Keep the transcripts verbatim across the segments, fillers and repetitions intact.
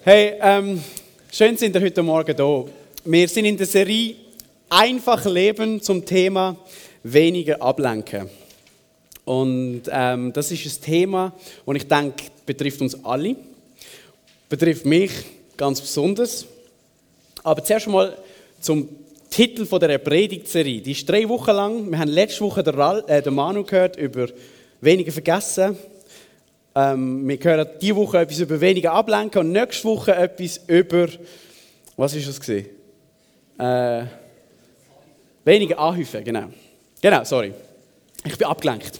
Hey, ähm, schön sind ihr heute Morgen da. Wir sind in der Serie «Einfach leben» zum Thema «Weniger ablenken». Und ähm, das ist ein Thema, das ich denke, betrifft uns alle. Betrifft mich ganz besonders. Aber zuerst einmal zum Titel dieser Predigtserie. Die ist drei Wochen lang. Wir haben letzte Woche den, Ral, äh, den Manu gehört über «Weniger vergessen». Ähm, wir hören diese Woche etwas über «Weniger ablenken» und nächste Woche etwas über, was war das gewesen? Äh, «Weniger anhäufen», genau. Genau, sorry. Ich bin abgelenkt.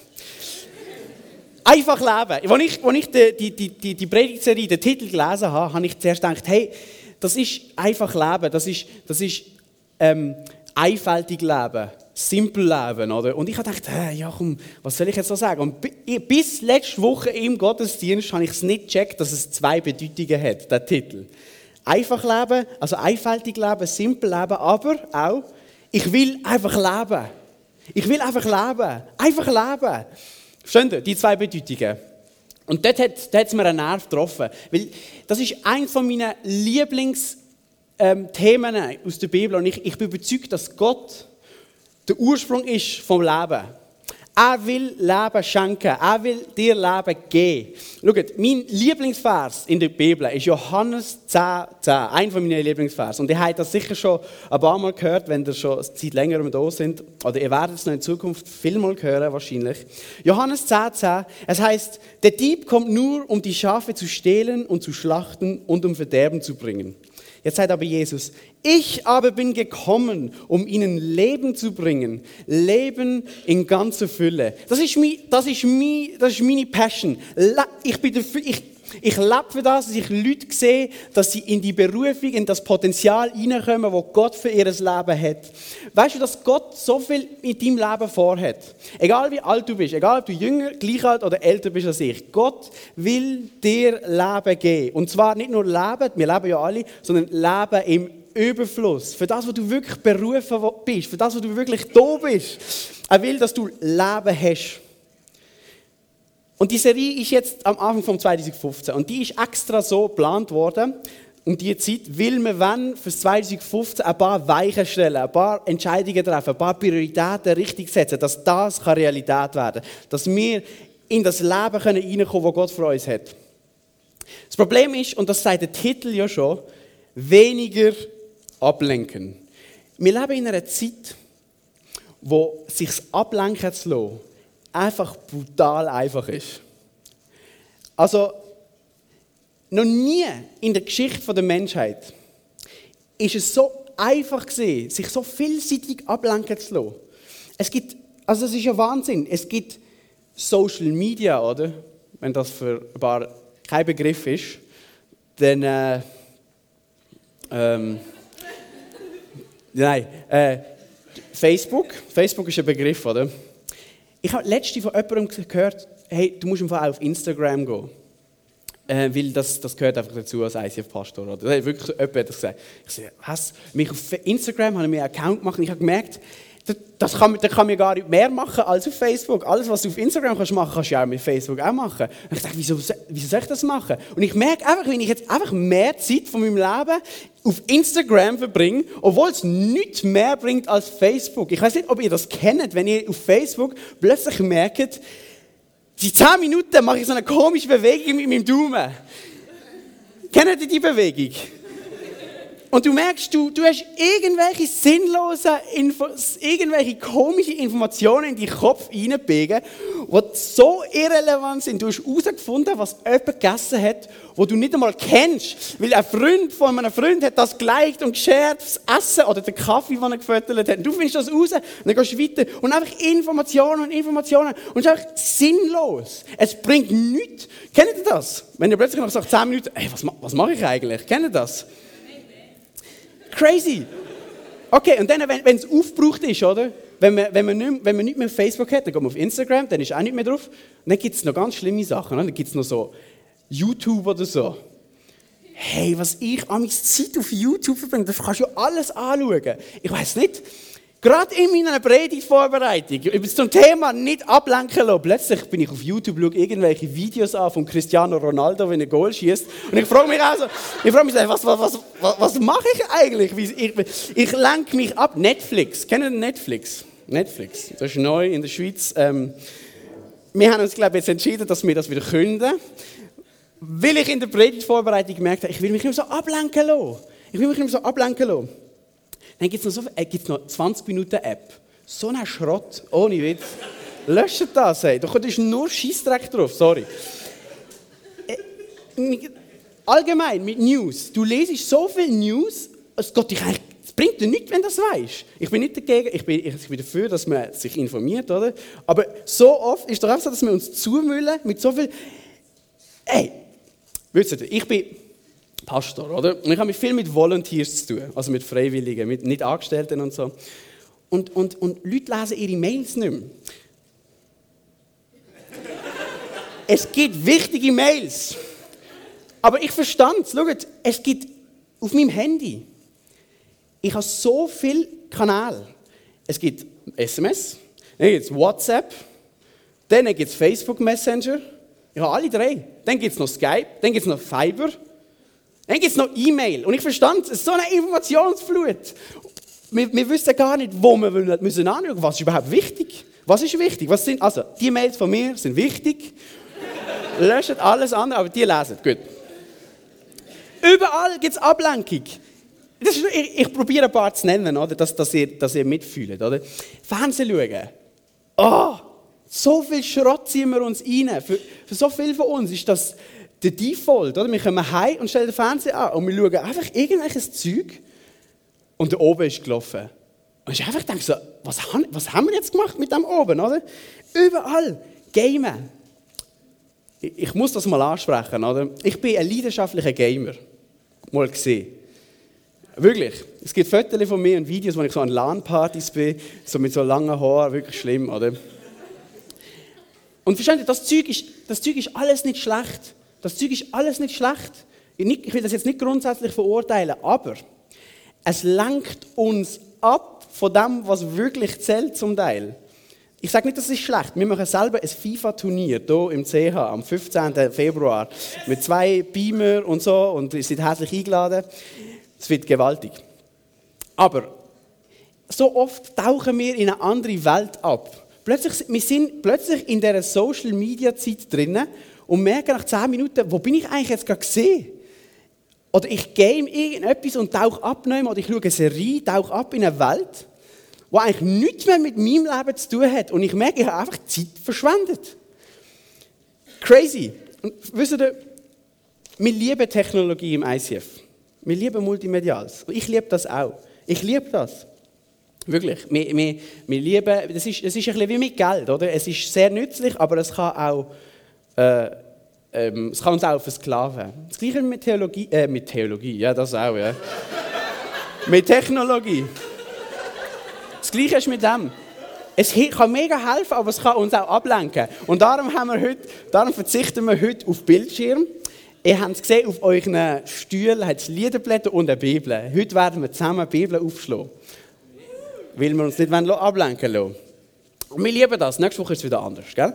Einfach leben. Als ich, als ich die, die, die, die Predigtserie, den Titel gelesen habe, habe ich zuerst gedacht, hey, das ist einfach leben, das ist, das ist ähm, einfältig leben, simpel leben. Oder? Und ich habe gedacht, hey, ja komm, was soll ich jetzt so sagen? Und bis letzte Woche im Gottesdienst habe ich es nicht gecheckt, dass es zwei Bedeutungen hat, der Titel. Einfach leben, also einfältig leben, simpel leben, aber auch, ich will einfach leben. Ich will einfach leben. Einfach leben. Verstehen Sie, die zwei Bedeutungen. Und dort hat, dort hat es mir einen Nerv getroffen. Weil das ist eines meiner Lieblingsthemen ähm, aus der Bibel. Und ich, ich bin überzeugt, dass Gott der Ursprung ist vom Leben. Er will Leben schenken. Er will dir Leben geben. Schaut, mein Lieblingsvers in der Bibel ist Johannes zehn, zehn. Einer meiner Lieblingsvers. Und ihr habt das sicher schon ein paar Mal gehört, wenn ihr schon eine Zeit länger da sind. Oder ihr werdet es noch in Zukunft viel mal hören, wahrscheinlich. Johannes zehn, zehn. Es heißt, der Dieb kommt nur, um die Schafe zu stehlen und zu schlachten und um Verderben zu bringen. Jetzt sagt aber Jesus, ich aber bin gekommen, um ihnen Leben zu bringen. Leben in ganzer Fülle. Das ist, mein, das ist, mein, das ist meine Passion. Ich, bin dafür, ich, ich lebe für das, dass ich Leute sehe, dass sie in die Berufung, in das Potenzial hineinkommen, das Gott für ihr Leben hat. Weißt du, dass Gott so viel in deinem Leben vorhat? Egal wie alt du bist, egal ob du jünger, gleich alt oder älter bist als ich. Gott will dir Leben geben. Und zwar nicht nur Leben, wir leben ja alle, sondern Leben im Überfluss. Für das, was du wirklich berufen bist, für das, was du wirklich da bist. Er will, dass du Leben hast. Und die Serie ist jetzt am Anfang von zwanzig fünfzehn und die ist extra so geplant worden, um diese Zeit, weil wir wollen für zwanzig fünfzehn ein paar Weichen stellen, ein paar Entscheidungen treffen, ein paar Prioritäten richtig setzen, dass das Realität werden kann. Dass wir in das Leben hineinkommen können, das Gott für uns hat. Das Problem ist, und das sagt der Titel ja schon, weniger ablenken. Wir leben in einer Zeit, wo sich das Ablenken zu lassen, einfach brutal einfach ist. Also, noch nie in der Geschichte der Menschheit ist es so einfach gewesen, sich so vielseitig ablenken zu lassen. Es gibt, also das ist ja Wahnsinn, es gibt Social Media, oder? Wenn das für ein paar kein Begriff ist, dann, äh, ähm, nein, äh, Facebook, Facebook ist ein Begriff, oder? Ich habe letztens von jemandem gehört, hey, du musst einfach auf Instagram gehen. Äh, weil das, das gehört einfach dazu als I C F-Pastor. Oder? Wirklich so jemand hat das gesagt. Ich sage, was? Mich auf Instagram habe ich mir einen Account gemacht und ich habe gemerkt, das kann, das kann man gar nicht mehr machen als auf Facebook. Alles, was du auf Instagram kannst machen, kannst du auch mit Facebook auch machen. Und ich dachte, wieso, wieso soll ich das machen? Und ich merke einfach, wenn ich jetzt einfach mehr Zeit von meinem Leben auf Instagram verbringe, obwohl es nichts mehr bringt als Facebook. Ich weiß nicht, ob ihr das kennt, wenn ihr auf Facebook plötzlich merkt, die zehn Minuten mache ich so eine komische Bewegung mit meinem Daumen. Kennt ihr die Bewegung? Und du merkst, du, du hast irgendwelche sinnlosen, Infos, irgendwelche komischen Informationen in deinen Kopf reinbiegen, die so irrelevant sind. Du hast herausgefunden, was jemand gegessen hat, wo du nicht einmal kennst. Weil ein Freund von einem Freund hat das geliked und geshared, das Essen oder den Kaffee, den er gefüttert hat. Und du findest das raus und dann gehst du weiter. Und einfach Informationen und Informationen. Und es ist einfach sinnlos. Es bringt nichts. Kennt ihr das? Wenn ihr plötzlich nach so zehn Minuten, hey, was, was mache ich eigentlich? Kennt ihr das? Crazy. Okay, und dann, wenn, wenn es aufgebraucht ist, oder? Wenn man, wenn, man nicht, wenn man nicht mehr auf Facebook hat, dann geht man auf Instagram, dann ist auch nicht mehr drauf. Und dann gibt es noch ganz schlimme Sachen. Oder? Dann gibt es noch so YouTube oder so. Hey, was ich an meiner Zeit auf YouTube verbringe, das kannst du alles anschauen. Ich weiss nicht, Gerade in meiner Predigtvorbereitung, über zum Thema nicht ablenken lassen, plötzlich bin ich auf YouTube, schaue irgendwelche Videos an von Cristiano Ronaldo, wenn er Goal schießt. Und ich frage mich also, ich frage mich, was, was, was, was, was mache ich eigentlich? Ich, ich lenke mich ab. Netflix, kennen Sie Netflix? Netflix, das ist neu in der Schweiz. Ähm, wir haben uns, glaube ich, jetzt entschieden, dass wir das wieder künden. Weil ich in der Predigtvorbereitung gemerkt habe, ich will mich nicht mehr so ablenken lassen. Ich will mich nicht mehr so ablenken lassen. Dann gibt es noch, so, äh, gibt's noch zwanzig Minuten App. So ein Schrott, ohne Witz. Löscht das, ey. Da ist nur Scheissdreck drauf, sorry. Äh, allgemein mit News. Du lesest so viel News, es, geht dich eigentlich, es bringt dir nichts, wenn du das weißt. Ich bin nicht dagegen, ich bin, ich bin dafür, dass man sich informiert, oder? Aber so oft ist es doch einfach so, dass wir uns zumüllen mit so viel... Ey, wisst ihr, ich bin... Pastor, oder? Und ich habe mich viel mit Volunteers zu tun, also mit Freiwilligen, mit nicht Angestellten und so. Und, und, und Leute lesen ihre Mails nicht mehr. Es gibt wichtige Mails. Aber ich verstand es. Schaut, es gibt auf meinem Handy, ich habe so viele Kanäle. Es gibt S M S, dann gibt es WhatsApp, dann gibt es Facebook Messenger. Ich habe alle drei. Dann gibt es noch Skype, dann gibt es noch Fiverr. Dann gibt es noch E-Mail. Und ich verstand, es ist so eine Informationsflut. Wir, wir wissen gar nicht, wo wir müssen anschauen. Was ist überhaupt wichtig? Was ist wichtig? Was sind, also, die Mails von mir sind wichtig. Löscht alles andere, aber die lesen. Gut. Überall gibt es Ablenkung. Das ist, ich, ich probiere ein paar zu nennen, oder? Dass, dass, ihr, dass ihr mitfühlt. Oder? Fernsehen schauen. Oh, so viel Schrott ziehen wir uns rein. Für, für so viele von uns ist das... der Default, oder? Wir kommen heim und stellen den Fernseher an und wir schauen einfach irgendwelches Zeug und der oben ist gelaufen. Und ich einfach denke so, was haben, was haben wir jetzt gemacht mit dem oben, oder? Überall Gamen. Ich, ich muss das mal ansprechen, oder? Ich bin ein leidenschaftlicher Gamer. Mal gesehen. Wirklich. Es gibt Fotos von mir und Videos, wo ich so an LAN-Partys bin, so mit so langen Haaren, wirklich schlimm, oder? Und versteht ihr, das Zeug ist, das Zeug ist alles nicht schlecht. Das Zeug ist alles nicht schlecht. Ich will das jetzt nicht grundsätzlich verurteilen, aber es lenkt uns ab von dem, was wirklich zählt zum Teil. Ich sage nicht, das ist schlecht. Wir machen selber ein FIFA-Turnier hier im C H am fünfzehnten Februar mit zwei Beamer und so und ihr seid herzlich eingeladen. Es wird gewaltig. Aber so oft tauchen wir in eine andere Welt ab. Plötzlich, wir sind plötzlich in dieser Social-Media-Zeit drinnen und merken nach zehn Minuten, wo bin ich eigentlich jetzt gerade gesehen? Oder ich game irgendetwas und tauche ab, oder ich schaue eine Serie, tauche ab in eine Welt, die eigentlich nichts mehr mit meinem Leben zu tun hat. Und ich merke, ich habe einfach Zeit verschwendet. Crazy. Und wisst ihr, wir lieben Technologie im I C F. Wir lieben Multimediales. Und ich liebe das auch. Ich liebe das. Wirklich. Wir, wir, wir lieben, das ist, das ist ein bisschen wie mit Geld, oder? Es ist sehr nützlich, aber es kann auch Äh, ähm, es kann uns auch versklaven. Das Gleiche mit Theologie, äh, mit Theologie, ja, das auch, ja. Mit Technologie. Das Gleiche ist mit dem. Es kann mega helfen, aber es kann uns auch ablenken. Und darum, haben wir heute, darum verzichten wir heute auf Bildschirm. Ihr habt es gesehen, auf euren Stühlen hat es Liederblätter und eine Bibel. Heute werden wir zusammen die Bibel aufschlagen. Weil wir uns nicht ablenken lassen. Und wir lieben das. Nächste Woche ist es wieder anders, gell?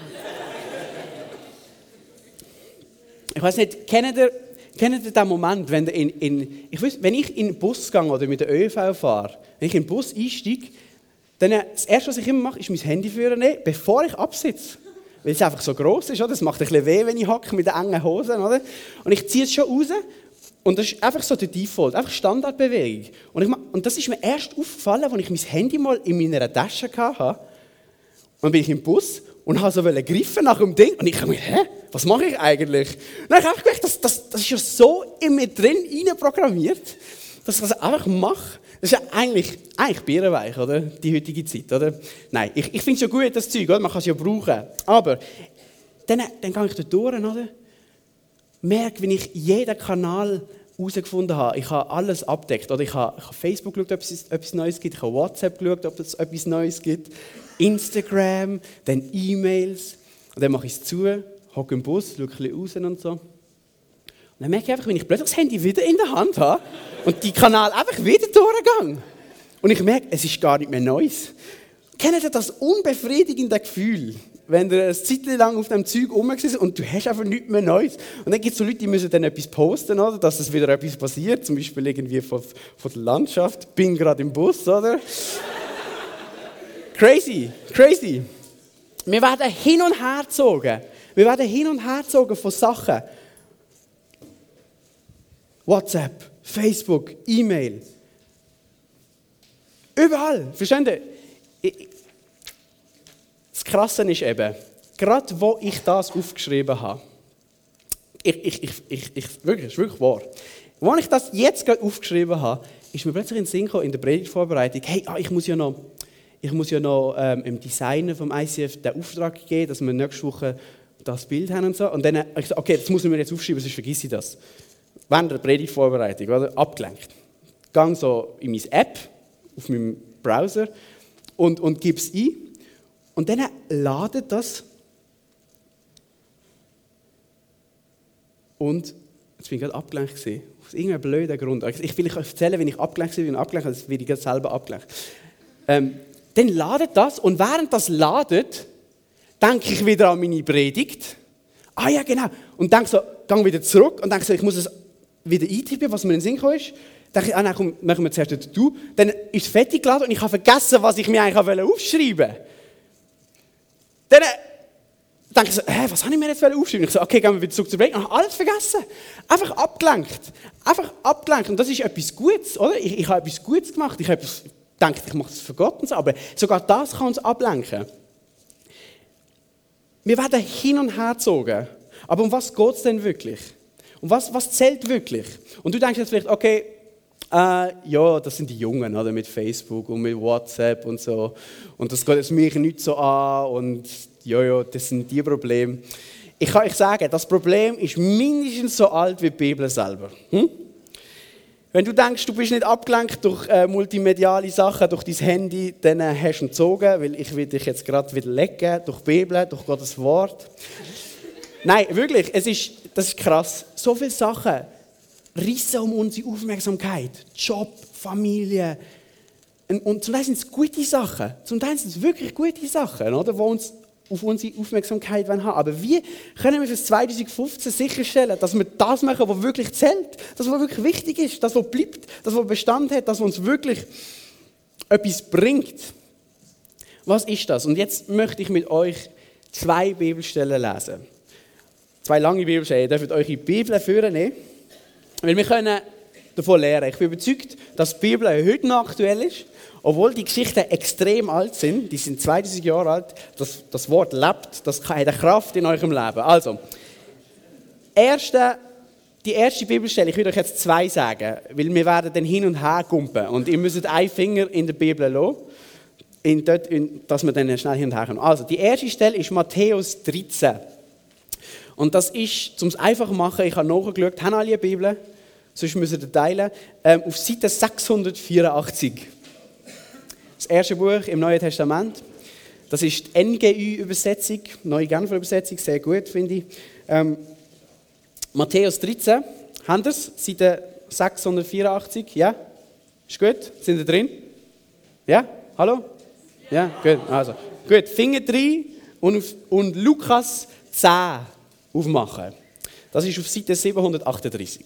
Ich weiß nicht, kennt ihr, kennt ihr den Moment, wenn, in, in, ich weiss, wenn ich in den Bus gehe oder mit der ÖV fahre, wenn ich in den Bus einsteige, dann das Erste, was ich immer mache, ist mein Handy führen, bevor ich absitze. Weil es einfach so gross ist, oder? Das macht ein bisschen weh, wenn ich hocke mit den engen Hosen, oder? Und ich ziehe es schon raus und das ist einfach so der Default, einfach Standardbewegung. Und, ich, und das ist mir erst aufgefallen, als ich mein Handy mal in meiner Tasche hatte. Und dann bin ich im Bus und habe so greifen nach dem Ding. Und ich habe mir, hä, was mache ich eigentlich? Und dann habe ich gemerkt, das, das, das ist ja so in mir drin reinprogrammiert, dass ich das einfach mache. Das ist ja eigentlich, eigentlich bierenweich, oder? Die heutige Zeit, oder? Nein, ich, ich finde es ja gut, das Zeug, oder? Man kann es ja brauchen. Aber dann, dann gehe ich da durch, oder? Merke, wenn ich jeden Kanal herausgefunden habe, ich habe alles abdeckt. Oder ich habe, ich habe Facebook geschaut, ob es etwas Neues gibt. Ich habe WhatsApp geschaut, ob es etwas Neues gibt. Instagram, dann E-Mails. Und dann mache ich es zu, hocke im Bus, schaue ein bisschen raus und so. Und dann merke ich einfach, wenn ich plötzlich das Handy wieder in der Hand habe und die Kanal einfach wieder durchgehe. Und ich merke, es ist gar nicht mehr Neues. Kennt ihr das unbefriedigende Gefühl, wenn du eine Zeit lang auf dem Zeug rum bist und du hast einfach nichts mehr Neues? Und dann gibt es so Leute, die müssen dann etwas posten, oder? Dass es wieder etwas passiert, zum Beispiel irgendwie von, von der Landschaft. Bin gerade im Bus, oder? Crazy, crazy. Wir werden hin und her gezogen. Wir werden hin und her gezogen von Sachen. WhatsApp, Facebook, E-Mail. Überall. Versteht ihr? Das Krasse ist eben, gerade wo ich das aufgeschrieben habe, ich, ich, ich, ich, ich, wirklich, das ist wirklich wahr. Als ich das jetzt gerade aufgeschrieben habe, ist mir plötzlich in den Sinn gekommen, in der Predigtvorbereitung, hey, ah, ich muss ja noch, ich muss ja noch ähm, dem Designer vom I C F den Auftrag geben, dass wir nächste Woche das Bild haben und so. Und dann habe ich gesagt, okay, das muss ich mir jetzt aufschreiben, sonst vergesse ich das. Während der Predigtvorbereitung, oder? Abgelenkt. Ich gehe so in meine App, auf meinem Browser, und, und gebe es ein. Und dann ladet das. Und jetzt bin ich gerade abgelenkt gewesen. Aus irgendeinem blöden Grund. Ich will euch erzählen, wenn ich abgelenkt bin, abgelenkt, das werde ich gerade selber abgelenkt. Ähm, dann ladet das und während das ladet, denke ich wieder an meine Predigt. Ah ja, genau. Und denke so, gehe wieder zurück und denke so, ich muss es wieder eintippen, was mir in den Sinn gekommen ist. Dann denke ich, ah nein, komm, machen wir zuerst du. Dann ist es fertig geladen und ich habe vergessen, was ich mir eigentlich aufschreiben wollte. Dann denke ich so, hä, was habe ich mir jetzt aufschreiben? Ich so, okay, gehen wir wieder zurück zur Predigt. Ich habe alles vergessen. Einfach abgelenkt. Einfach abgelenkt. Und das ist etwas Gutes, oder? Ich, ich habe etwas Gutes gemacht. Ich habe etwas, gedacht, ich mache das für Gott und so. Aber sogar das kann uns ablenken. Wir werden hin und her gezogen. Aber um was geht es denn wirklich? Um was, was zählt wirklich? Und du denkst jetzt vielleicht, okay, äh, ja, das sind die Jungen, oder, mit Facebook und mit WhatsApp und so. Und das geht jetzt mich nicht so an und ja, ja, das sind die Probleme. Ich kann euch sagen, das Problem ist mindestens so alt wie die Bibel selber. Hm? Wenn du denkst, du bist nicht abgelenkt durch äh, multimediale Sachen, durch dein Handy, dann äh, hast du ihn gezogen, weil ich will dich jetzt gerade wieder lecken, durch die Bibel, durch Gottes Wort. Nein, wirklich, es ist, das ist krass. So viele Sachen rissen um unsere Aufmerksamkeit. Job, Familie. Und zum Teil sind es gute Sachen. Zum Teil sind es wirklich gute Sachen, oder, die uns auf unsere Aufmerksamkeit haben. Aber wie können wir für zwanzig fünfzehn sicherstellen, dass wir das machen, was wirklich zählt, das, was wirklich wichtig ist, das, was bleibt, das, was Bestand hat, das, was uns wirklich etwas bringt? Was ist das? Und jetzt möchte ich mit euch zwei Bibelstellen lesen. Zwei lange Bibelstellen. Ihr dürft eure Bibel vornehmen, weil wir können davon lernen. Ich bin überzeugt, dass die Bibel heute noch aktuell ist, obwohl die Geschichten extrem alt sind. Die sind zweitausend Jahre alt. Das, das Wort lebt, das hat eine Kraft in eurem Leben. Also, erste, die erste Bibelstelle, ich würde euch jetzt zwei sagen, weil wir werden dann hin und her gumpen und ihr müsst einen Finger in der Bibel lassen, in dort, in, dass wir dann schnell hin und her kommen. Also, die erste Stelle ist Matthäus dreizehn. Und das ist, um es einfach zu machen, ich habe nachgeschaut, haben alle eine Bibel? Sonst müssen ihr teilen. Ähm, auf Seite sechshundertvierundachtzig. Das erste Buch im Neuen Testament. Das ist die N G Ü-Übersetzung, Neue Genfer Übersetzung, sehr gut, finde ich. Ähm, Matthäus dreizehn, haben ihr es? Seite sechshundertvierundachtzig, ja? Ist gut? Sind ihr drin? Ja? Hallo? Ja, gut. Also, gut, Finger rein und, auf, und Lukas zehn aufmachen. Das ist auf Seite siebenhundertachtunddreißig.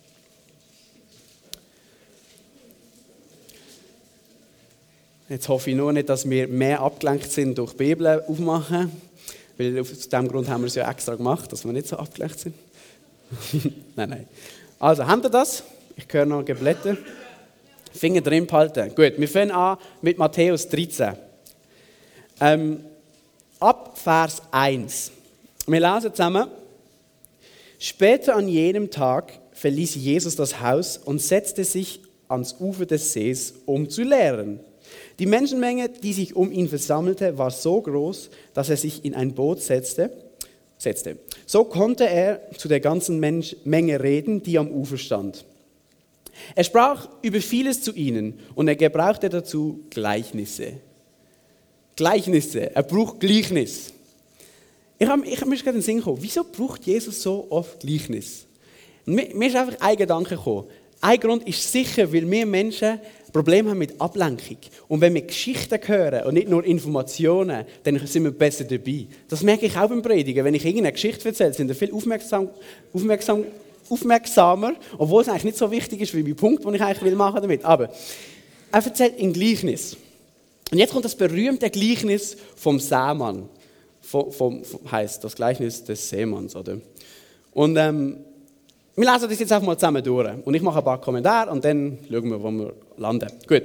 Jetzt hoffe ich nur nicht, dass wir mehr abgelenkt sind durch die Bibel aufmachen, weil aus diesem Grund haben wir es ja extra gemacht, dass wir nicht so abgelenkt sind. nein, nein. Also, habt ihr das? Ich höre noch Geblätter. Finger drin behalten. Gut, wir fangen an mit Matthäus dreizehn. Ähm, ab Vers eins. Wir lesen zusammen. Später an jenem Tag verließ Jesus das Haus und setzte sich ans Ufer des Sees, um zu lehren. Die Menschenmenge, die sich um ihn versammelte, war so groß, dass er sich in ein Boot setzte. setzte. So konnte er zu der ganzen Mensch- Menge reden, die am Ufer stand. Er sprach über vieles zu ihnen und er gebrauchte dazu Gleichnisse. Gleichnisse, er braucht Gleichnis. Ich habe ich hab mir gerade in den Sinn gekommen, wieso braucht Jesus so oft Gleichnis? Mir, mir ist einfach ein Gedanke gekommen. Ein Grund ist sicher, weil wir Menschen Problem haben mit Ablenkung. Und wenn wir Geschichten hören und nicht nur Informationen, dann sind wir besser dabei. Das merke ich auch beim Predigen. Wenn ich irgendeine Geschichte erzähle, sind wir viel aufmerksam, aufmerksam, aufmerksamer, obwohl es eigentlich nicht so wichtig ist wie mein Punkt, den ich eigentlich will machen damit. Aber er erzählt ein Gleichnis. Und jetzt kommt das berühmte Gleichnis vom Sämann. Vom, vom, heisst das Gleichnis des Seemanns, oder? Und ähm, wir lesen das jetzt einfach mal zusammen durch. Und ich mache ein paar Kommentare und dann schauen wir, wo wir landen. Gut.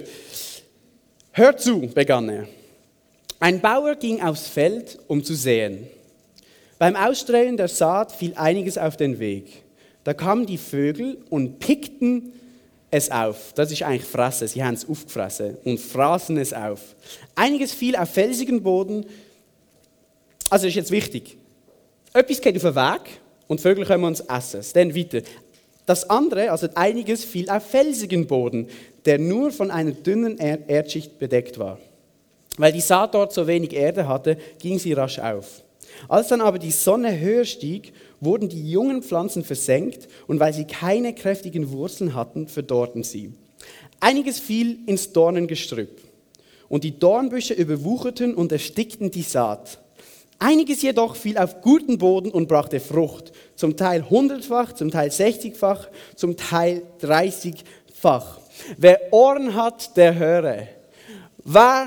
Hört zu, begann er. Ein Bauer ging aufs Feld, um zu säen. Beim Ausstreuen der Saat fiel einiges auf den Weg. Da kamen die Vögel und pickten es auf. Das ist eigentlich fressen. Sie haben es aufgefressen und fraßen es auf. Einiges fiel auf felsigen Boden. Also das ist jetzt wichtig. Etwas geht auf den Weg und die Vögel können uns essen. Dann weiter. Das andere, also einiges, fiel auf felsigen Boden, der nur von einer dünnen er- Erdschicht bedeckt war. Weil die Saat dort so wenig Erde hatte, ging sie rasch auf. Als dann aber die Sonne höher stieg, wurden die jungen Pflanzen versenkt und weil sie keine kräftigen Wurzeln hatten, verdorrten sie. Einiges fiel ins Dornengestrüpp und die Dornbüsche überwucherten und erstickten die Saat. Einiges jedoch fiel auf guten Boden und brachte Frucht, zum Teil hundertfach, zum Teil sechzigfach, zum Teil dreißigfach. Wer Ohren hat, der höre. Wer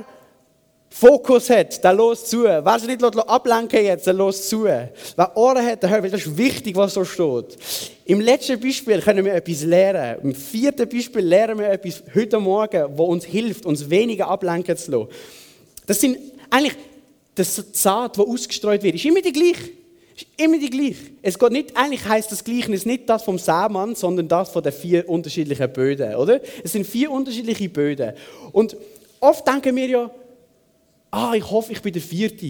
Fokus hat, der los zu. Wer sich nicht ablenken jetzt, der los zu. Wer Ohren hat, der hört, weil das ist wichtig, was so steht. Im letzten Beispiel können wir etwas lernen. Im vierten Beispiel lernen wir etwas heute Morgen, das uns hilft, uns weniger ablenken zu lassen. Das sind eigentlich das Saat, das ausgestreut wird, ist immer die gleiche. Ist immer die gleiche. Es geht nicht, eigentlich heisst das Gleichnis nicht das vom Sämann, sondern das von den vier unterschiedlichen Böden, oder? Es sind vier unterschiedliche Böden. Und oft denken wir ja, ah, ich hoffe, ich bin der Vierte.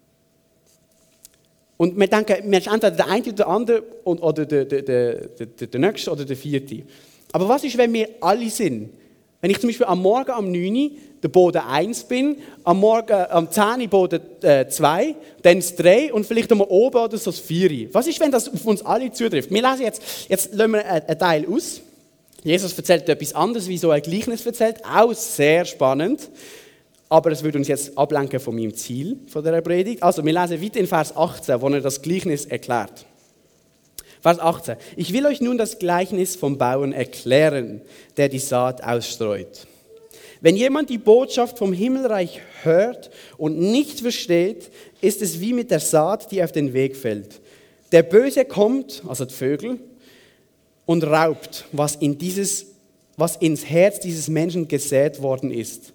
Und wir denken, wir sind entweder der eine oder der andere oder der, der, der, der, der Nächste oder der Vierte. Aber was ist, wenn wir alle sind? Wenn ich zum Beispiel am Morgen am neun Uhr der Boden eins bin, am Morgen am zehn Uhr Boden zwei, dann das drei und vielleicht einmal oben oder so das vier. Was ist, wenn das auf uns alle zutrifft? Wir lesen jetzt, jetzt lassen wir einen Teil aus. Jesus erzählt etwas anderes, wie so ein Gleichnis erzählt, auch sehr spannend. Aber es würde uns jetzt ablenken von meinem Ziel, von dieser Predigt. Also, wir lesen weiter in Vers achtzehn, wo er das Gleichnis erklärt. Vers achtzehn. Ich will euch nun das Gleichnis vom Bauern erklären, der die Saat ausstreut. Wenn jemand die Botschaft vom Himmelreich hört und nicht versteht, ist es wie mit der Saat, die auf den Weg fällt. Der Böse kommt, also die Vögel, und raubt, was, in dieses, was ins Herz dieses Menschen gesät worden ist.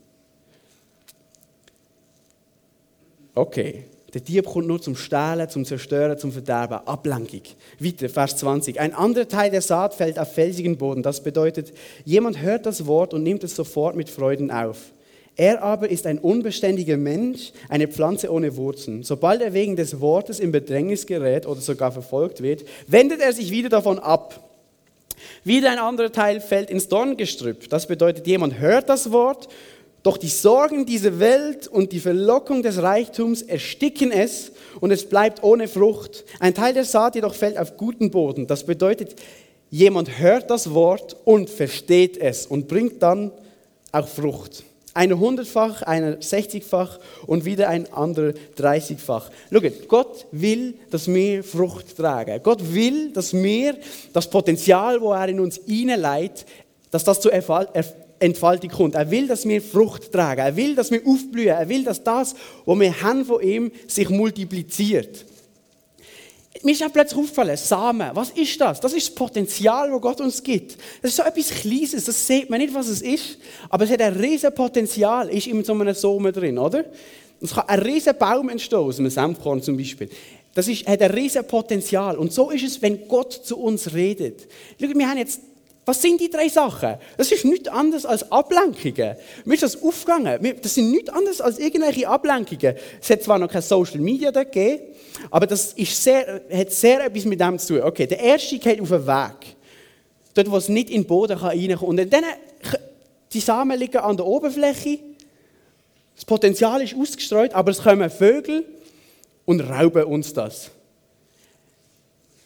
Okay, der Dieb kommt nur zum Stehlen, zum Zerstören, zum Verderben, Ablenkung. Weiter, Vers zwanzig. Ein anderer Teil der Saat fällt auf felsigen Boden. Das bedeutet, jemand hört das Wort und nimmt es sofort mit Freuden auf. Er aber ist ein unbeständiger Mensch, eine Pflanze ohne Wurzeln. Sobald er wegen des Wortes in Bedrängnis gerät oder sogar verfolgt wird, wendet er sich wieder davon ab. Wieder ein anderer Teil fällt ins Dorngestrüpp. Das bedeutet, jemand hört das Wort, doch die Sorgen dieser Welt und die Verlockung des Reichtums ersticken es und es bleibt ohne Frucht. Ein Teil der Saat jedoch fällt auf guten Boden. Das bedeutet, jemand hört das Wort und versteht es und bringt dann auch Frucht. Eine hundertfach, eine sechzigfach und wieder ein anderer dreißigfach. Schaut, Gott will, dass wir Frucht tragen. Gott will, dass wir das Potenzial, das er in uns hineinlegt, dass das zur Entfaltung kommt. Er will, dass wir Frucht tragen. Er will, dass wir aufblühen. Er will, dass das, was wir haben von ihm, sich multipliziert. Mir ist auch plötzlich aufgefallen, Samen, was ist das? Das ist das Potenzial, das Gott uns gibt. Das ist so etwas Kleines, das sieht man nicht, was es ist, aber es hat ein riesen Potenzial, ist in so einem Samen drin, oder? Es kann ein riesen Baum entstehen, aus einem Senfkorn zum Beispiel. Das ist, hat ein riesen Potenzial. Und so ist es, wenn Gott zu uns redet. Schau, wir haben jetzt, was sind die drei Sachen? Das ist nichts anderes als Ablenkungen. Mir ist das aufgegangen. Das sind nichts anderes als irgendwelche Ablenkungen. Es hat zwar noch kein Social Media da gegeben, aber das ist sehr, hat sehr etwas mit dem zu tun. Okay, der erste geht auf den Weg. Dort, wo es nicht in den Boden reinkommen kann. Und dann, die Samen liegen an der Oberfläche. Das Potenzial ist ausgestreut, aber es kommen Vögel und rauben uns das.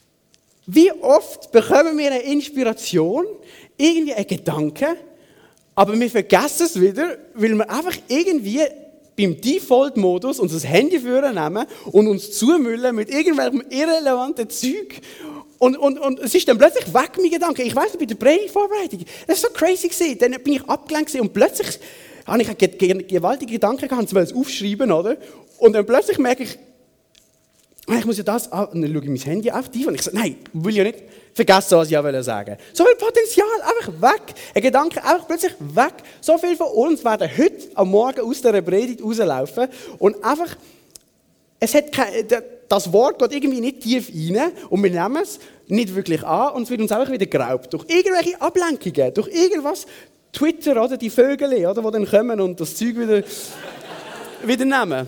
Wie oft bekommen wir eine Inspiration, irgendwie einen Gedanken, Aber wir vergessen es wieder, weil wir einfach irgendwie beim Default-Modus unser Handy vornehmen und uns zumüllen mit irgendwelchem irrelevanten Zeug. Und, und, und es ist dann plötzlich weg, mein Gedanke. Ich weiss, bei der Predigtvorbereitung, das war so crazy gewesen. Dann bin ich abgelenkt und plötzlich habe ich einen gewaltigen Gedanken gehabt, ich wollte es aufschreiben, oder? Und dann plötzlich merke ich, ich muss ja das, ah, und dann schaue ich mein Handy auf die und ich sage, nein, will ja nicht vergessen, was ich auch sagen wollte. So viel Potenzial, einfach weg. Ein Gedanke einfach plötzlich weg. So viele von uns werden heute am Morgen aus dieser Predigt rauslaufen und einfach, es hat kein, das Wort geht irgendwie nicht tief rein und wir nehmen es nicht wirklich an und es wird uns einfach wieder geraubt. Durch irgendwelche Ablenkungen, durch irgendwas, Twitter, oder, die Vögel, oder, die dann kommen und das Zeug wieder, wieder nehmen.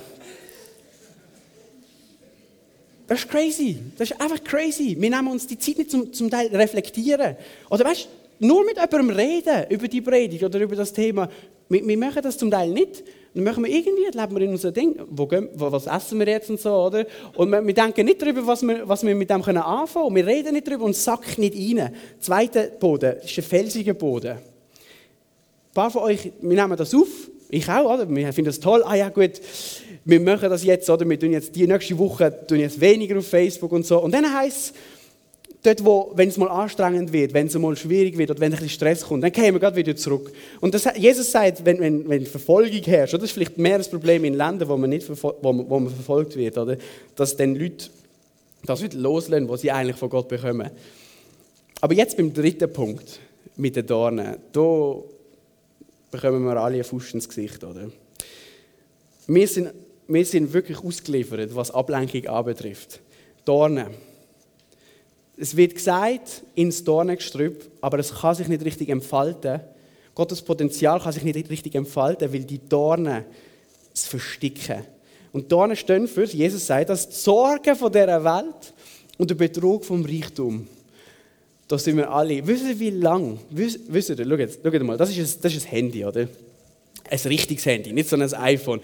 Das ist crazy. Das ist einfach crazy. Wir nehmen uns die Zeit nicht zum, zum Teil reflektieren. Oder weißt du, nur mit jemandem reden über die Predigt oder über das Thema. Wir, wir machen das zum Teil nicht. Dann machen wir irgendwie, leben wir in unserem Ding, wo gehen, wo, was essen wir jetzt und so, oder? Und wir, wir denken nicht darüber, was wir, was wir mit dem können anfangen können. Wir reden nicht darüber und es sackt nicht rein. Zweiter Boden ist ein felsiger Boden. Ein paar von euch, wir nehmen das auf. Ich auch, oder? Wir finden das toll. Ah ja, gut, wir machen das jetzt, oder? Wir tun jetzt die nächste Woche tun jetzt weniger auf Facebook und so. Und dann heisst es, dort, wo, wenn es mal anstrengend wird, wenn es mal schwierig wird oder wenn ein bisschen Stress kommt, dann kommen wir gerade wieder zurück. Und das, Jesus sagt, wenn, wenn, wenn Verfolgung herrscht, oder? Das ist vielleicht mehr das Problem in Ländern, wo man, nicht verfol- wo man, wo man verfolgt wird, oder? Dass dann Leute das wieder loslassen, was sie eigentlich von Gott bekommen. Aber jetzt beim dritten Punkt, mit den Dornen, da bekommen wir alle einen Fuß ins Gesicht, oder? Wir sind, wir sind wirklich ausgeliefert, was Ablenkung anbetrifft. Dornen. Es wird gesagt, ins Dornengestrüpp, aber es kann sich nicht richtig entfalten. Gottes Potenzial kann sich nicht richtig entfalten, weil die Dornen es versticken. Und Dornen stehen für, Jesus sagt das, die Sorgen von dieser Welt und der Betrug vom Reichtum. Da sind wir alle. Wisst ihr, wie lang? Wisst ihr, schaut, jetzt, schaut mal, das ist, ein, das ist ein Handy, oder? Ein richtiges Handy, nicht so ein iPhone.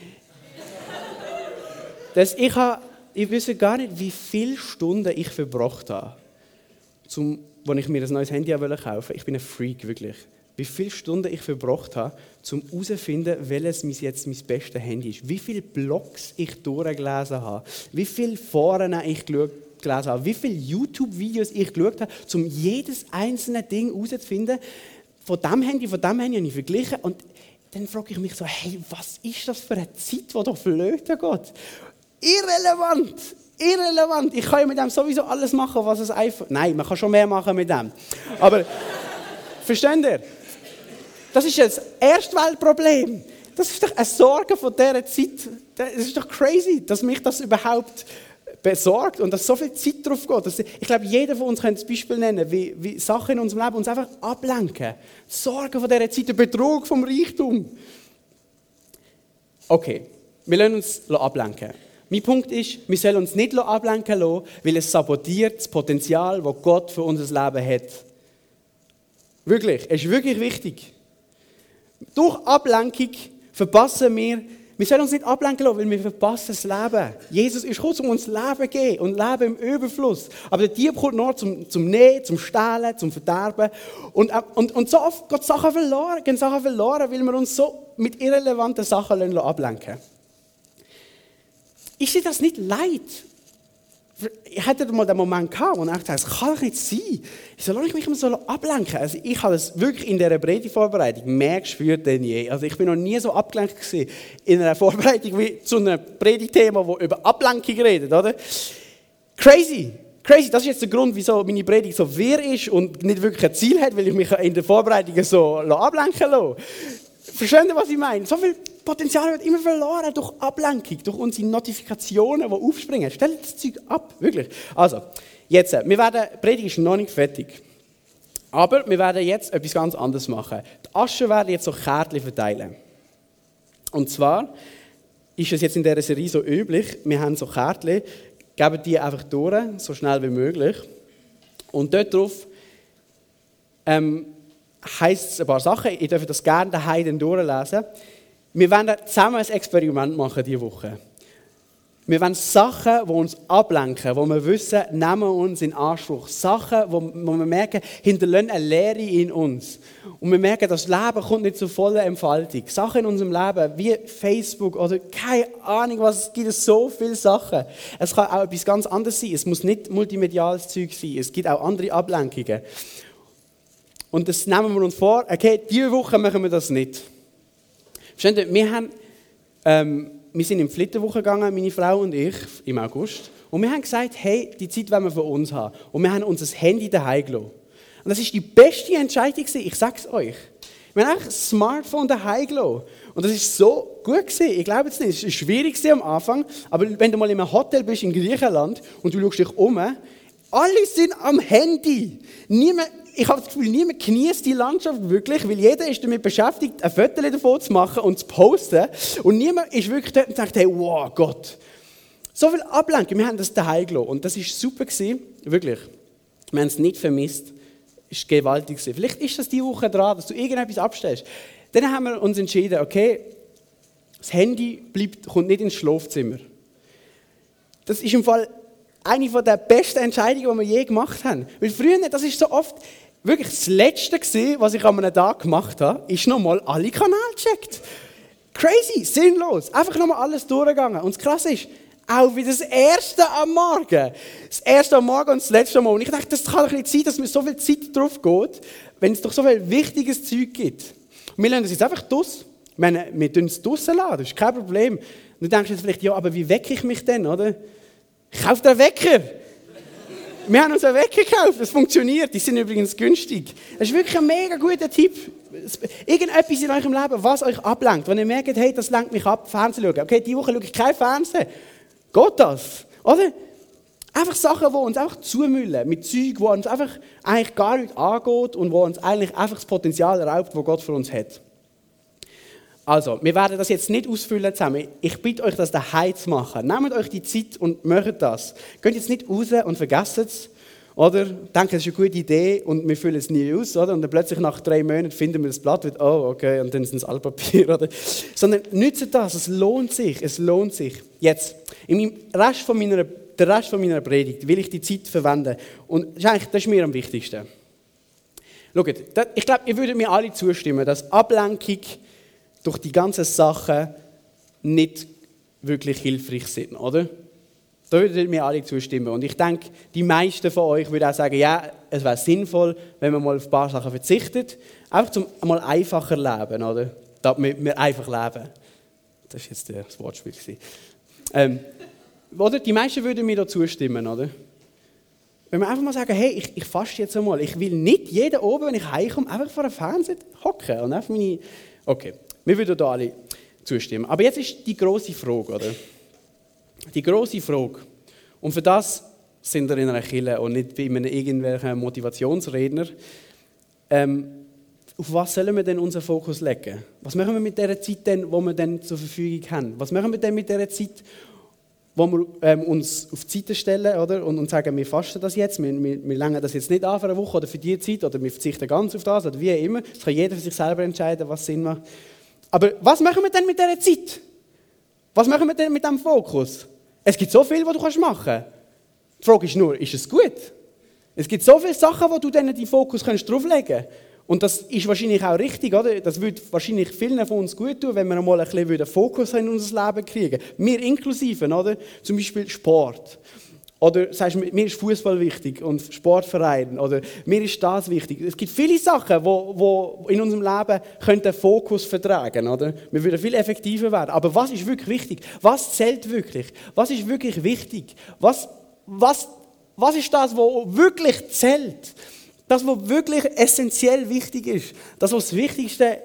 Das, ich, habe, ich wüsste gar nicht, wie viele Stunden ich verbracht habe, zum, als ich mir ein neues Handy kaufen wollte. Ich bin ein Freak, wirklich. Wie viele Stunden ich verbracht habe, um herauszufinden, welches jetzt mein bestes Handy ist. Wie viele Blogs ich durchgelesen habe. Wie viele Foren ich gelesen habe. Wie viele YouTube-Videos ich geschaut habe, um jedes einzelne Ding herauszufinden. Von diesem Handy, von diesem Handy habe ich verglichen. Und dann frage ich mich so, hey, was ist das für eine Zeit, die da flöten geht? Irrelevant! Irrelevant! Ich kann ja mit dem sowieso alles machen, was ein iPhone... Nein, man kann schon mehr machen mit dem. Aber, versteht ihr? Das ist das Erstweltproblem. Das ist doch eine Sorge von dieser Zeit. Das ist doch crazy, dass mich das überhaupt besorgt und dass so viel Zeit drauf geht. Dass, ich glaube, jeder von uns könnte ein Beispiel nennen, wie, wie Sachen in unserem Leben uns einfach ablenken. Sorgen von dieser Zeit, der Betrug vom Reichtum. Okay, wir lassen uns ablenken. Mein Punkt ist, wir sollen uns nicht ablenken lassen, weil es sabotiert das Potenzial, das Gott für unser Leben hat. Wirklich, es ist wirklich wichtig. Durch Ablenkung verpassen wir, wir sollen uns nicht ablenken lassen, weil wir verpassen das Leben. Jesus ist kurz, um uns Leben zu geben und Leben im Überfluss. Aber der Dieb kommt nur zum, zum Nähen, zum Stehlen, zum Verderben. Und, und, und so oft gehen Sachen verloren, gehen Sachen verloren, weil wir uns so mit irrelevanten Sachen ablenken lassen. Ist dir das nicht leid? Ich hatte mal den Moment gehabt, wo ich dachte, das kann doch nicht sein. Wieso lasse ich mich immer so ablenken? Also ich habe das wirklich in dieser Predigtvorbereitung mehr gespürt denn je. Also ich bin noch nie so abgelenkt gewesen in einer Vorbereitung wie zu einem Predigtthema, das über Ablenkung redet, oder? Crazy, crazy. Das ist jetzt der Grund, wieso meine Predigt so wirr ist und nicht wirklich ein Ziel hat, weil ich mich in der Vorbereitung so ablenken lasse. Verstehen Sie, was ich meine? So viel Potenzial wird immer verloren durch Ablenkung, durch unsere Notifikationen, die aufspringen. Stellt das Zeug ab, wirklich. Also, jetzt, wir werden, die Predigt ist noch nicht fertig. Aber wir werden jetzt etwas ganz anderes machen. Die Aschen werden jetzt so Kärtchen verteilen. Und zwar ist es jetzt in dieser Serie so üblich, wir haben so Kärtchen, geben die einfach durch, so schnell wie möglich. Und dort drauf ähm, heisst es ein paar Sachen. Ihr dürft das gerne daheim durchlesen. Wir werden zusammen ein Experiment machen diese Woche. Wir wollen Sachen, die uns ablenken, wo wir wissen, nehmen wir uns in Anspruch. Sachen, wo, wo wir merken, hinterlassen eine Leere in uns. Und wir merken, das Leben kommt nicht zur vollen Entfaltung. Sachen in unserem Leben, wie Facebook oder keine Ahnung was, es gibt so viele Sachen. Es kann auch etwas ganz anderes sein. Es muss nicht multimediales Zeug sein. Es gibt auch andere Ablenkungen. Und das nehmen wir uns vor, okay, diese Woche machen wir das nicht. Versteht ihr, wir haben... Ähm, Wir sind in die Flitterwoche gegangen, meine Frau und ich, im August. Und wir haben gesagt, hey, die Zeit wollen wir für uns haben. Und wir haben unser Handy daheim gelassen. Und das war die beste Entscheidung, ich sage es euch. Wir haben einfach das Smartphone daheim gelassen. Und das war so gut gewesen. Ich glaube es nicht, es war schwierig am Anfang. Aber wenn du mal in einem Hotel bist in Griechenland und du schaust dich um, alle sind am Handy. Niemand, ich habe das Gefühl, niemand genießt die Landschaft wirklich, weil jeder ist damit beschäftigt, ein Foto davon zu machen und zu posten. Und niemand ist wirklich dort und sagt, hey, wow, Gott. So viel Ablenkung, wir haben das daheim gelassen. Und das war super gewesen, wirklich. Wir haben es nicht vermisst. Es war gewaltig gewesen. Vielleicht ist das diese Woche dran, dass du irgendetwas abstellst. Dann haben wir uns entschieden, okay, das Handy bleibt, kommt nicht ins Schlafzimmer. Das ist im Fall eine der besten Entscheidungen, die wir je gemacht haben. Weil früher, das ist so oft, wirklich das Letzte gewesen, was ich an einem Tag gemacht habe, ist nochmal alle Kanäle gecheckt. Crazy, sinnlos. Einfach nochmal alles durchgegangen. Und das Krasse ist, auch wie das Erste am Morgen. Das Erste am Morgen und das Letzte am Morgen. Und ich dachte, das kann doch nicht sein, dass mir so viel Zeit drauf geht, wenn es doch so viel wichtiges Zeug gibt. Und wir lassen das jetzt einfach draus. Ich meine, wir tun es draussen lassen, das ist kein Problem. Und du denkst jetzt vielleicht, ja, aber wie wecke ich mich denn, oder? Kauf dir einen Wecker! Wir haben uns einen Wecker gekauft, das funktioniert, die sind übrigens günstig. Das ist wirklich ein mega guter Tipp. Irgendetwas in eurem Leben, was euch ablenkt. Wenn ihr merkt, hey, das lenkt mich ab, Fernsehen schauen. Okay, diese Woche schaue ich kein Fernsehen. Geht das? Oder? Einfach Sachen, die uns einfach zumüllen, mit Zeug, die uns einfach eigentlich gar nicht angeht und wo uns eigentlich einfach das Potenzial raubt, das Gott für uns hat. Also, wir werden das jetzt nicht ausfüllen zusammen. Ich bitte euch, das daheim zu machen. Nehmt euch die Zeit und macht das. Geht jetzt nicht raus und vergesst es. Oder denkt, es ist eine gute Idee und wir füllen es nie aus. Oder? Und dann plötzlich nach drei Monaten finden wir das Blatt und oh, okay, und dann sind es Altpapier. Oder? Sondern nützt das, es lohnt sich, es lohnt sich. Jetzt, in meinem Rest von meiner, der Rest von meiner Predigt will ich die Zeit verwenden. Und das ist, eigentlich, das ist mir am wichtigsten. Schaut, ich glaube, ihr würdet mir alle zustimmen, dass Ablenkung durch die ganzen Sachen nicht wirklich hilfreich sind, oder? Da würden mir alle zustimmen. Und ich denke, die meisten von euch würden auch sagen, ja, es wäre sinnvoll, wenn man mal auf ein paar Sachen verzichtet. Einfach zum mal einfacher leben, oder? Damit wir einfach leben. Das war jetzt das Wortspiel. Ähm, oder? Die meisten würden mir da zustimmen, oder? Wenn wir einfach mal sagen, hey, ich, ich faste jetzt einmal. Ich will nicht jeden oben, wenn ich heimkomme, einfach vor dem Fernseher hocken und einfach meine... Okay. Wir würden da alle zustimmen. Aber jetzt ist die grosse Frage, oder? Die grosse Frage. Und für das sind wir in einer Kirche und nicht bei einem irgendwelchen Motivationsredner. Ähm, auf was sollen wir denn unseren Fokus legen? Was machen wir mit der Zeit, denn, die wir dann zur Verfügung haben? Was machen wir denn mit der Zeit, wo wir ähm, uns auf die Seite stellen, oder? Und, und sagen, wir fasten das jetzt, wir, wir, wir legen das jetzt nicht an für eine Woche oder für diese Zeit, oder wir verzichten ganz auf das, oder wie immer. Das kann jeder für sich selber entscheiden, was Sinn macht. Aber was machen wir denn mit dieser Zeit? Was machen wir denn mit diesem Fokus? Es gibt so viel, was du machen kannst. Die Frage ist nur, ist es gut? Es gibt so viele Sachen, wo du dann den Fokus drauflegen kannst. Und das ist wahrscheinlich auch richtig, oder? Das würde wahrscheinlich vielen von uns gut tun, wenn wir mal ein bisschen Fokus in unser Leben kriegen. Wir inklusive, oder? Zum Beispiel Sport. Oder sagst du, mir ist Fußball wichtig und Sportverein. Oder mir ist das wichtig. Es gibt viele Sachen, die wo, wo in unserem Leben den Fokus vertragen können. Wir würden viel effektiver werden. Aber was ist wirklich wichtig? Was zählt wirklich? Was ist wirklich wichtig? Was, was, was ist das, was wirklich zählt? Das, was wirklich essentiell wichtig ist. Das, was das Wichtigste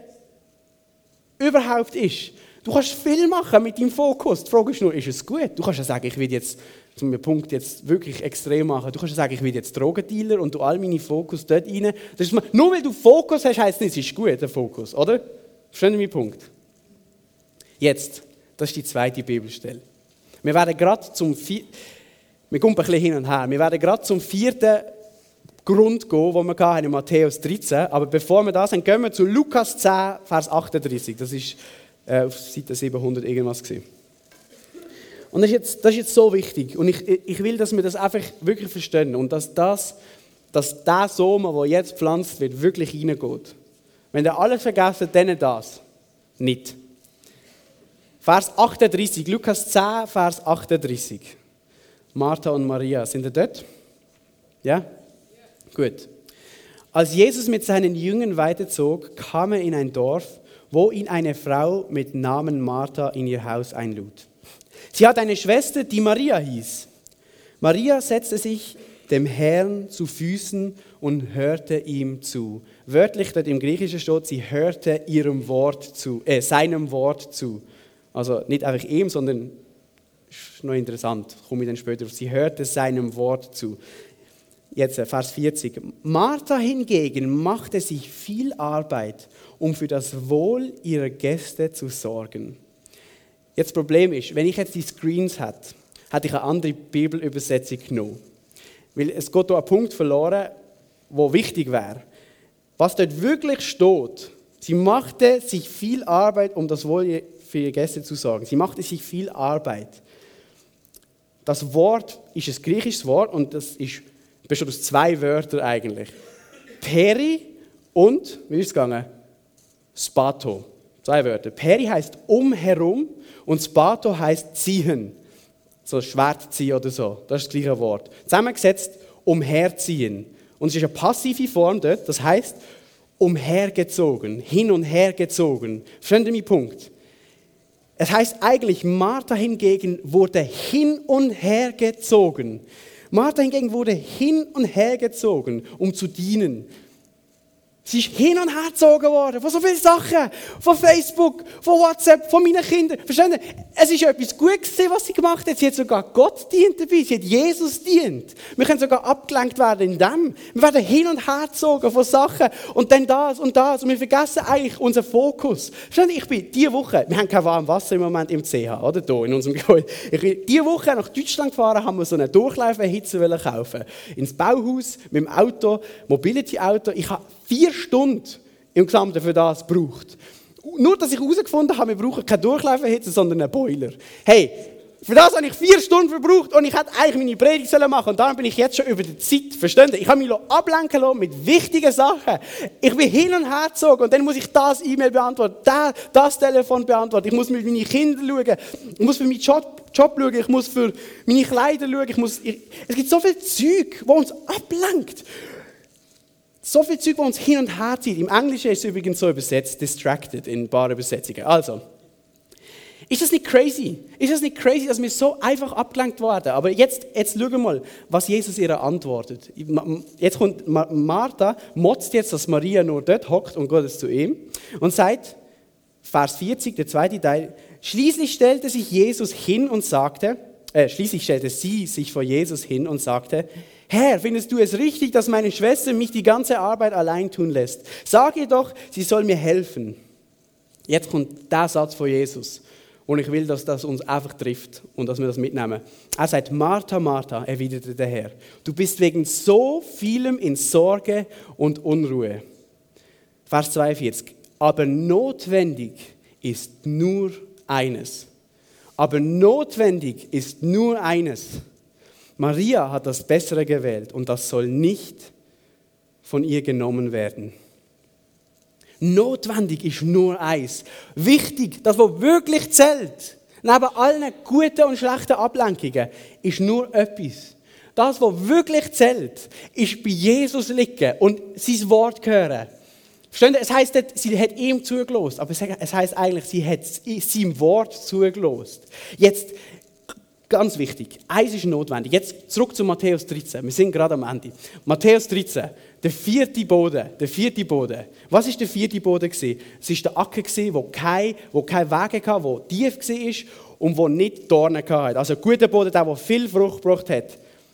überhaupt ist. Du kannst viel machen mit deinem Fokus. Die Frage ist nur, ist es gut? Du kannst ja sagen, ich will jetzt, um den Punkt jetzt wirklich extrem machen, du kannst ja sagen, ich will jetzt Drogendealer und du all meine Fokus dort rein. Das ist, nur weil du Fokus hast, heisst nicht, es ist gut, der Fokus, oder? Verstehen Sie meinen Punkt? Jetzt, das ist die zweite Bibelstelle. Wir werden gerade zum vierten, wir kommen ein bisschen hin und her, wir werden gerade zum vierten Grund gehen, den wir hatten in Matthäus dreizehn. Aber bevor wir das haben, gehen wir zu Lukas zehn, Vers achtunddreißig. Das ist äh, auf Seite siebenhundert irgendwas gewesen. Und das ist, jetzt, das ist jetzt so wichtig. Und ich, ich will, dass wir das einfach wirklich verstehen. Und dass, das, dass der Samen, der jetzt gepflanzt wird, wirklich reingeht. Wenn ihr alles vergessen, dann das. Nicht. Vers achtunddreißig, Lukas zehn, Vers achtunddreißig. Martha und Maria, sind ihr dort? Ja? Ja? Gut. Als Jesus mit seinen Jüngern weiterzog, kam er in ein Dorf, wo ihn eine Frau mit Namen Martha in ihr Haus einlud. Sie hat eine Schwester, die Maria hieß. Maria setzte sich dem Herrn zu Füßen und hörte ihm zu. Wörtlich dort im Griechischen steht, sie hörte ihrem Wort zu, äh, seinem Wort zu. Also nicht einfach ihm, sondern, ist noch interessant, komme ich dann später auf, sie hörte seinem Wort zu. Jetzt Vers vierzig. Martha hingegen machte sich viel Arbeit, um für das Wohl ihrer Gäste zu sorgen. Jetzt das Problem ist, wenn ich jetzt die Screens hätte, hätte ich eine andere Bibelübersetzung genommen. Weil es geht hier ein Punkt verloren, der wichtig wäre. Was dort wirklich steht, sie machte sich viel Arbeit, um das Wohl für ihre Gäste zu sorgen. Sie machte sich viel Arbeit. Das Wort ist ein griechisches Wort und das ist, besteht aus zwei Wörtern eigentlich. Peri und, wie ist es gegangen? Spato. Zwei Wörter. Peri heisst umherum und Spato heisst ziehen. So Schwert ziehen oder so. Das ist das gleiche Wort. Zusammengesetzt umherziehen. Und es ist eine passive Form dort, das heisst umhergezogen, hin und her gezogen. Verstehen Sie meinen Punkt? Es heisst eigentlich, Martha hingegen wurde hin und her gezogen. Martha hingegen wurde hin und her gezogen, um zu dienen. Sie ist hin und her gezogen worden von so vielen Sachen, von Facebook, von WhatsApp, von meinen Kindern. Verstehen Sie? Es ist etwas Gutes, was sie gemacht hat. Sie hat sogar Gott dient dabei, sie hat Jesus dient. Wir können sogar abgelenkt werden in dem. Wir werden hin und her gezogen von Sachen und dann das und das. Und wir vergessen eigentlich unseren Fokus. Verstehen Sie? Ich bin diese Woche, wir haben kein warmes Wasser im Moment im C H, oder? Hier in unserem Gebäude. Ich bin diese Woche nach Deutschland gefahren, haben wir so einen Durchlauferhitzer kaufen. Ins Bauhaus, mit dem Auto, Mobility-Auto. Ich habe vier Stunden im Gesamten für das gebraucht. Nur, dass ich herausgefunden habe, wir brauchen keine Durchlauferhitzer, sondern einen Boiler. Hey, für das habe ich vier Stunden verbraucht und ich hätte eigentlich meine Predigt machen sollen. Und darum bin ich jetzt schon über die Zeit. Verstehen Sie? Ich habe mich ablenken lassen mit wichtigen Sachen. Ich bin hin und her gezogen und dann muss ich das E-Mail beantworten, das, das Telefon beantworten. Ich muss mit meinen Kindern schauen. Ich muss für meinen Job, Job schauen. Ich muss für meine Kleider schauen. Ich muss, ich, es gibt so viel Zeug, das uns ablenkt. So viel Zeug, das uns hin und her zieht. Im Englischen ist es übrigens so übersetzt, distracted in ein paar Übersetzungen. Also, ist das nicht crazy? Ist das nicht crazy, dass wir so einfach abgelenkt werden? Aber jetzt, jetzt schauen wir mal, was Jesus ihr antwortet. Jetzt kommt Martha, motzt jetzt, dass Maria nur dort hockt und geht es zu ihm und sagt, Vers vierzig, der zweite Teil, schließlich stellte sich Jesus hin und sagte, äh, schließlich stellte sie sich vor Jesus hin und sagte, Herr, findest du es richtig, dass meine Schwester mich die ganze Arbeit allein tun lässt? Sag ihr doch, sie soll mir helfen. Jetzt kommt der Satz von Jesus. Und ich will, dass das uns einfach trifft und dass wir das mitnehmen. Er sagt, Martha, Martha, erwiderte der Herr, du bist wegen so vielem in Sorge und Unruhe. Vers zweiundvierzig. Aber notwendig ist nur eines. Aber notwendig ist nur eines. Maria hat das Bessere gewählt und das soll nicht von ihr genommen werden. Notwendig ist nur eins. Wichtig, das, was wirklich zählt, neben allen guten und schlechten Ablenkungen, ist nur etwas. Das, was wirklich zählt, ist bei Jesus liegen und sein Wort hören. Verstehen Sie? Es heisst nicht, sie hat ihm zugelassen, aber es heisst eigentlich, sie hat seinem Wort zugelassen. Jetzt, ganz wichtig, eins ist notwendig. Jetzt zurück zu Matthäus dreizehn. Wir sind gerade am Ende. Matthäus dreizehn, der vierte Boden. Der vierte Boden. Was war der vierte Boden? Es war der Acker, wo kein, wo kein Weg hatte, der tief war und der nicht Dornen hatte. Also ein guter Boden, der, der viel Frucht gebracht hat.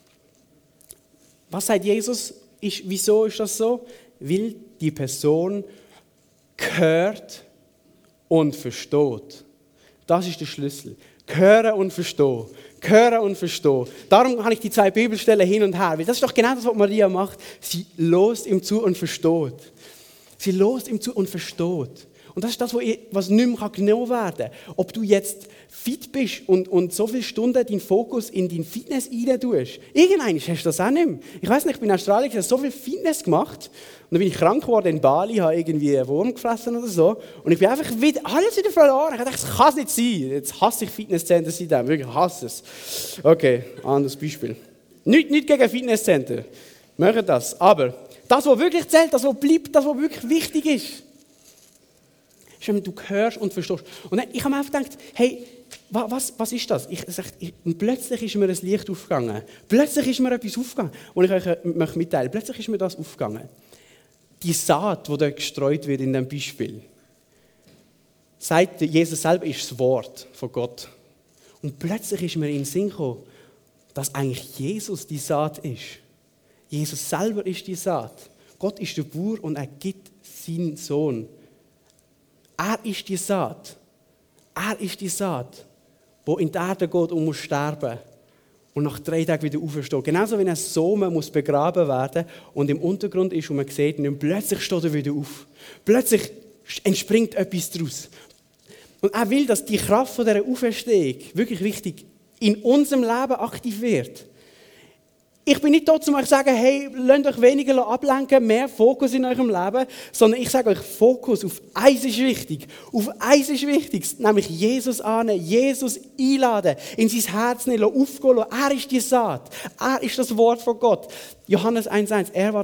Was sagt Jesus? Ist, wieso ist das so? Weil die Person hört und versteht. Das ist der Schlüssel. Hören und verstehen. Hören und verstehen. Darum habe ich die zwei Bibelstellen hin und her. Weil das ist doch genau das, was Maria macht. Sie hört ihm zu und versteht. Sie hört ihm zu und versteht. Und das ist das, was nicht mehr genommen werden kann. Ob du jetzt fit bist und, und so viele Stunden deinen Fokus in dein Fitness rein tust. Irgendwann hast du das auch nicht mehr. Ich weiss nicht, ich bin in Australien, ich habe so viel Fitness gemacht. Und dann bin ich krank geworden in Bali, habe irgendwie einen Wurm gefressen oder so. Und ich bin einfach wieder, alles wieder verloren. Ich dachte, das kann es nicht sein. Jetzt hasse ich Fitnesscenter seitdem. Wirklich, ich hasse es. Okay, anderes Beispiel. Nicht, nicht gegen Fitnesscenter. Machen das. Aber das, was wirklich zählt, das, was bleibt, das, was wirklich wichtig ist, ist, wenn du hörst und verstehst. Und dann, ich habe mir einfach gedacht, hey, was, was ist das? Ich, ich, und plötzlich ist mir ein Licht aufgegangen. Plötzlich ist mir etwas aufgegangen. Und ich euch möchte mitteilen, plötzlich ist mir das aufgegangen. Die Saat, die dort gestreut wird in diesem Beispiel, sagt Jesus selber, ist das Wort von Gott. Und plötzlich ist mir in den Sinn gekommen, dass eigentlich Jesus die Saat ist. Jesus selber ist die Saat. Gott ist der Bauer und er gibt seinen Sohn. Er ist die Saat. Er ist die Saat, die in die Erde geht und muss sterben und nach drei Tagen wieder auferstehen. Genauso wie ein Sohn muss begraben werden und im Untergrund ist und man sieht ihn und plötzlich steht er wieder auf. Plötzlich entspringt etwas daraus. Und er will, dass die Kraft von dieser Auferstehung wirklich richtig in unserem Leben aktiv wird. Ich bin nicht dort, um euch zu sagen, hey, lasst euch weniger ablenken, mehr Fokus in eurem Leben, sondern ich sage euch, Fokus auf eins ist wichtig. Auf eins ist wichtig, nämlich Jesus annehmen, Jesus einladen, in sein Herz nicht aufgehen lassen. Er ist die Saat, er ist das Wort von Gott. Johannes eins eins, er war